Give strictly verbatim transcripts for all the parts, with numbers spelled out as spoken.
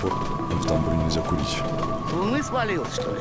пор в тамбуре нельзя курить. С луны свалился, что ли?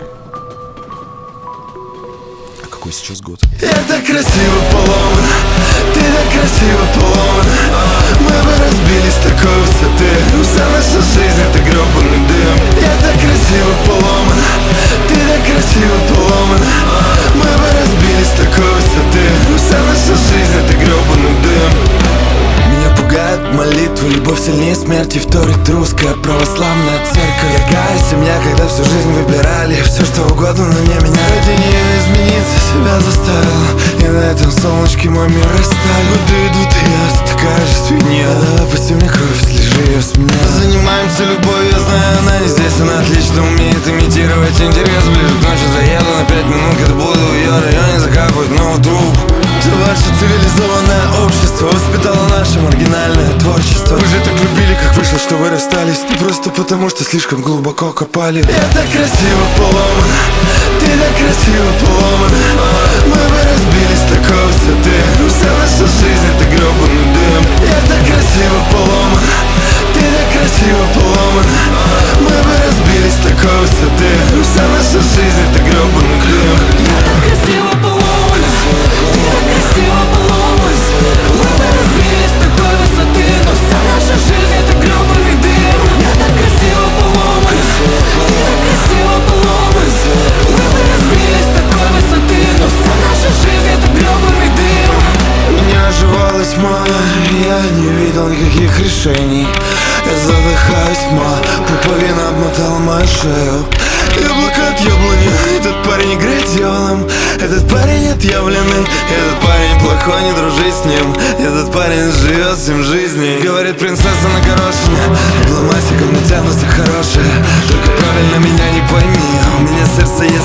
А какой сейчас год? Я так красиво поломан, ты так красиво поломан. Мы бы разбились с такой высоты, но вся наша жизнь это гребаный дым. Я так красиво поломан, ты так красиво поломан. Мы бы разбились с такой высоты, но вся наша жизнь это гребаный дым. Меня пугает молитва, любовь сильнее смерти вторит русская православная церковь. Какая семья, когда всю жизнь выбирали все что угодно, но не меня. Ради нее измениться себя заставил, и на этом солнышке мой мир растаял. Годы идут, и я все такая же свинья. Давай пусти мне кровь, слежи ее с меня. Занимаемся любовью, я знаю, она не здесь. Она отлично умеет имитировать интерес. Ближе к ночи заеду на пять минут, когда буду в ее районе закапывать новый труп. За ваше цивилизованное общество воспитало наше маргинальное творчество. Вы же так любили, как вышло, что вы расстались. Не просто потому, что слишком глубоко копали. Я так красиво поломан, ты так красиво поломан. Мы бы разбились с такой высоты, но вся наша жизнь это гребаный дым. Я так красиво поломан, ты так красиво поломан. Мы бы разбились с такой высоты, но вся наша жизнь это гребаный дым. Я так красиво поломан, ты так красиво поломан. Мы бы разбились с такой высоты, но вся наша жизнь это гребаный дым. Я так красиво поломан, ты так красиво поломан. Мы бы разбились с такой высоты, но вся наша жизнь это гребаный дым. Меня оживала тьма, я не видел никаких решений. Я задыхаюсь, ма, пуповина обмотала мою шею. Яблоко от яблони, этот парень играет дьяволом. Этот парень отъявленный, этот парень плохой, не дружи с ним. Этот парень живет семь жизней. Говорит принцесса на горошине, обломайся, ко мне тянутся хорошие. Только правильно меня не пойми, у меня сердце есть